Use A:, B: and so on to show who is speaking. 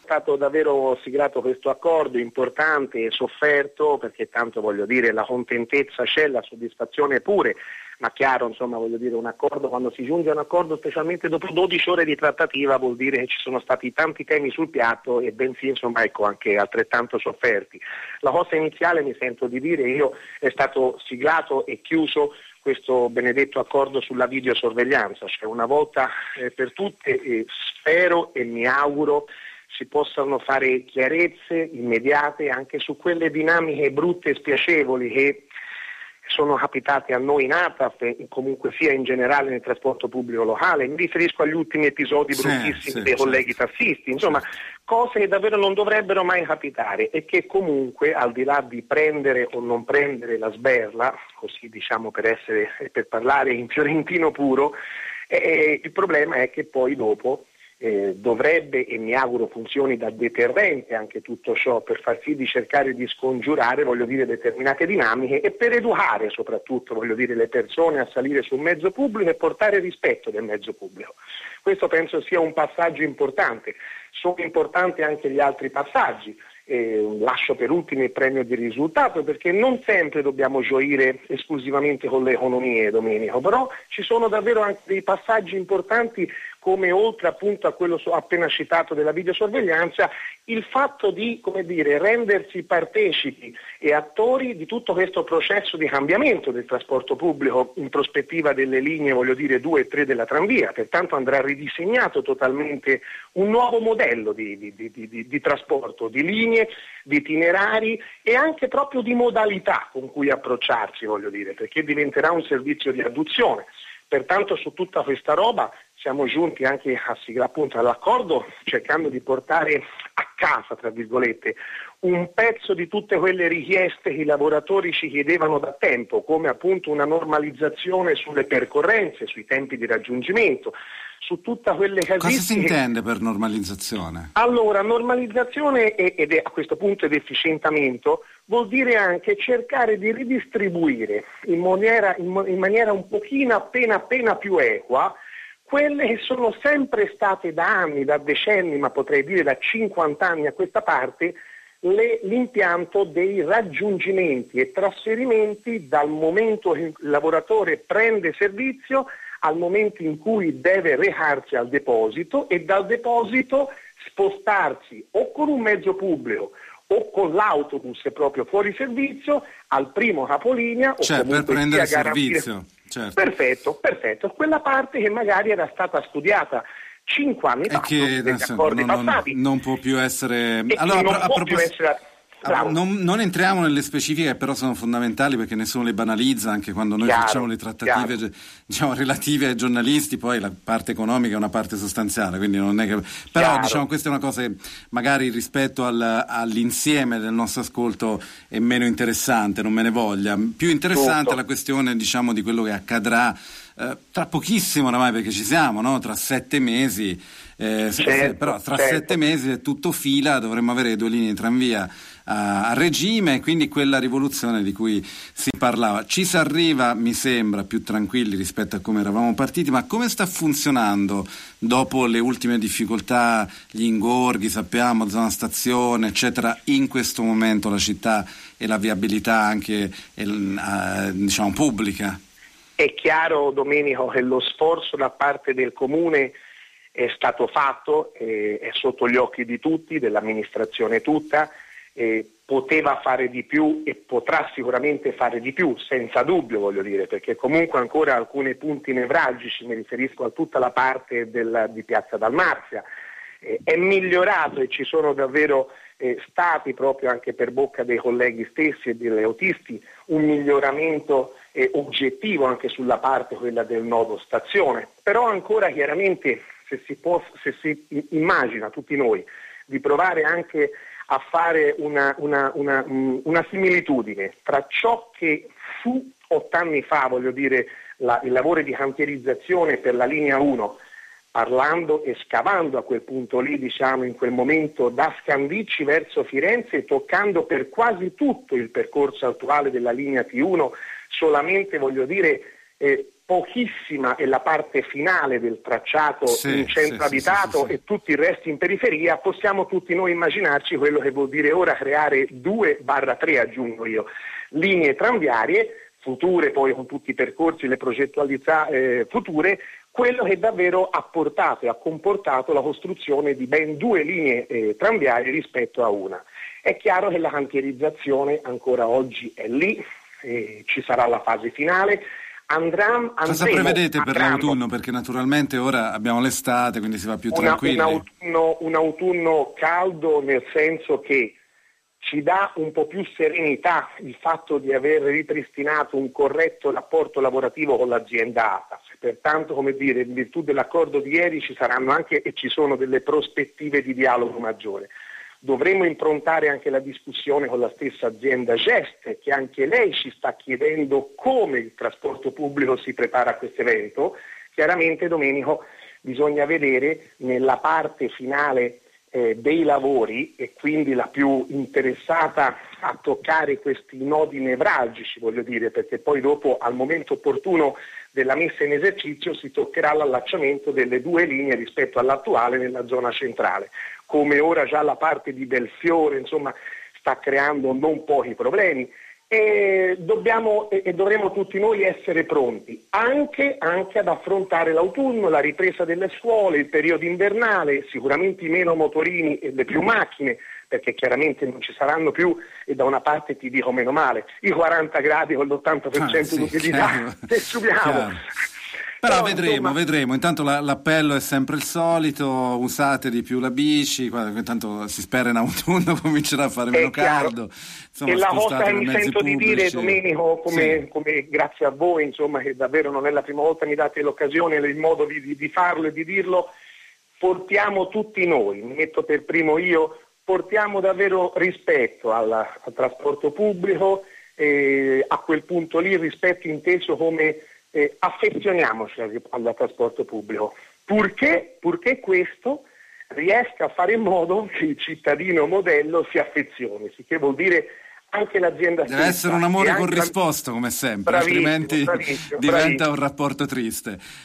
A: stato davvero siglato questo accordo importante e sofferto, perché tanto voglio dire la contentezza c'è, la soddisfazione pure, ma chiaro, insomma, voglio dire, un accordo, quando si giunge a un accordo, specialmente dopo 12 ore di trattativa, vuol dire che ci sono stati tanti temi sul piatto e bensì, insomma, ecco, anche altrettanto sofferti. La cosa iniziale, mi sento di dire, è stato siglato e chiuso questo benedetto accordo sulla videosorveglianza, cioè una volta per tutte spero e mi auguro si possano fare chiarezze immediate anche su quelle dinamiche brutte e spiacevoli che sono capitate a noi in ATAF e comunque sia in generale nel trasporto pubblico locale. Mi riferisco agli ultimi episodi bruttissimi dei colleghi tassisti, insomma cose che davvero non dovrebbero mai capitare e che comunque, al di là di prendere o non prendere la sberla, così diciamo per parlare in fiorentino puro, il problema è che poi dopo dovrebbe, e mi auguro funzioni da deterrente anche tutto ciò, per far sì di cercare di scongiurare, voglio dire, determinate dinamiche e per educare soprattutto, voglio dire, le persone a salire sul mezzo pubblico e portare rispetto del mezzo pubblico. Questo penso sia un passaggio importante. Sono importanti anche gli altri passaggi. Lascio per ultimo il premio di risultato, perché non sempre dobbiamo gioire esclusivamente con le economie, Domenico, però ci sono davvero anche dei passaggi importanti, come oltre appunto a quello appena citato della videosorveglianza, il fatto di, come dire, rendersi partecipi e attori di tutto questo processo di cambiamento del trasporto pubblico in prospettiva delle linee, voglio dire, 2 e 3 della tranvia. Pertanto andrà ridisegnato totalmente un nuovo modello di trasporto, di linee, di itinerari e anche proprio di modalità con cui approcciarsi, voglio dire, perché diventerà un servizio di adduzione. Pertanto su tutta questa roba siamo giunti anche a sigla appunto all'accordo, cercando di portare a casa, tra virgolette, un pezzo di tutte quelle richieste che i lavoratori ci chiedevano da tempo, come appunto una normalizzazione sulle percorrenze, sui tempi di raggiungimento, su tutte quelle casistiche.
B: Cosa si intende per normalizzazione?
A: Allora, normalizzazione a questo punto ed efficientamento vuol dire anche cercare di ridistribuire in maniera un pochino appena più equa quelle che sono sempre state da anni, da decenni, ma potrei dire da 50 anni a questa parte, l'impianto dei raggiungimenti e trasferimenti dal momento che il lavoratore prende servizio al momento in cui deve recarsi al deposito e dal deposito spostarsi o con un mezzo pubblico o con l'autobus proprio fuori servizio al primo capolinea,
B: cioè,
A: o comunque
B: per prendere
A: sia
B: servizio. Certo.
A: Perfetto. Quella parte che magari era stata studiata 5 anni fa,
B: che non può più essere.
A: Allora, non può più essere.
B: Non entriamo nelle specifiche, però sono fondamentali perché nessuno le banalizza, anche quando noi facciamo le trattative diciamo, relative ai giornalisti, poi la parte economica è una parte sostanziale, quindi non è che. Però diciamo questa è una cosa che magari rispetto all'insieme del nostro ascolto è meno interessante, non me ne voglia. Più interessante è la questione, diciamo, di quello che accadrà tra pochissimo oramai, perché ci siamo, no? Tra 7 mesi. Però tra 7 mesi è tutto fila, dovremmo avere 2 linee di tranvia a regime, quindi quella rivoluzione di cui si parlava. Ci si arriva, mi sembra, più tranquilli rispetto a come eravamo partiti, ma come sta funzionando dopo le ultime difficoltà, gli ingorghi, sappiamo, zona stazione, eccetera, in questo momento la città e la viabilità anche diciamo pubblica?
A: È chiaro, Domenico, che lo sforzo da parte del Comune è stato fatto, è sotto gli occhi di tutti, dell'amministrazione tutta, poteva fare di più e potrà sicuramente fare di più, senza dubbio, voglio dire, perché comunque ancora alcuni punti nevralgici, mi riferisco a tutta la parte di Piazza Dalmazia, è migliorato e ci sono davvero stati, proprio anche per bocca dei colleghi stessi e degli autisti, un miglioramento oggettivo anche sulla parte quella del nodo stazione, però ancora chiaramente se si immagina tutti noi di provare anche a fare una similitudine tra ciò che fu 8 anni fa, voglio dire, i lavori di cantierizzazione per la linea 1, parlando e scavando a quel punto lì, diciamo, in quel momento da Scandicci verso Firenze, toccando per quasi tutto il percorso attuale della linea T1, solamente, voglio dire, pochissima è la parte finale del tracciato in centro abitato e tutto il resto in periferia, possiamo tutti noi immaginarci quello che vuol dire ora creare 2/3, aggiungo io, linee tranviarie future, poi con tutti i percorsi, le progettualità future, quello che davvero ha portato e ha comportato la costruzione di ben 2 linee tranviarie rispetto a una. È chiaro che la cantierizzazione ancora oggi è lì, ci sarà la fase finale.
B: Cosa prevedete per l'autunno? Perché naturalmente ora abbiamo l'estate, quindi si va più tranquilli.
A: Un autunno caldo, nel senso che ci dà un po' più serenità il fatto di aver ripristinato un corretto rapporto lavorativo con l'azienda ATAS. Pertanto, come dire, in virtù dell'accordo di ieri ci saranno anche e ci sono delle prospettive di dialogo maggiore. Dovremo improntare anche la discussione con la stessa azienda Geste, che anche lei ci sta chiedendo come il trasporto pubblico si prepara a questo evento. Chiaramente, Domenico, bisogna vedere nella parte finale dei lavori, e quindi la più interessata a toccare questi nodi nevralgici, voglio dire, perché poi dopo, al momento opportuno della messa in esercizio, si toccherà l'allacciamento delle 2 linee rispetto all'attuale nella zona centrale. Come ora già la parte di Belfiore, insomma, sta creando non pochi problemi, e dovremo tutti noi essere pronti anche ad affrontare l'autunno, la ripresa delle scuole, il periodo invernale, sicuramente meno motorini e le più macchine, perché chiaramente non ci saranno più, e da una parte ti dico meno male, i 40 gradi con l'80% di umidità, se subiamo.
B: Però vedremo. Intanto l'appello è sempre il solito: usate di più la bici, intanto si spera in autunno comincerà a fare meno caldo. Insomma,
A: e la cosa che mi sento di dire, Domenico, come grazie a voi, insomma, che davvero non è la prima volta mi date l'occasione e il modo di farlo e di dirlo, portiamo tutti noi, mi metto per primo io, portiamo davvero rispetto al trasporto pubblico, a quel punto lì rispetto inteso come affezioniamoci al trasporto pubblico, purché questo riesca a fare in modo che il cittadino modello si affezioni, che vuol dire anche l'azienda
B: deve essere un amore corrisposto, come sempre, altrimenti diventa un rapporto triste.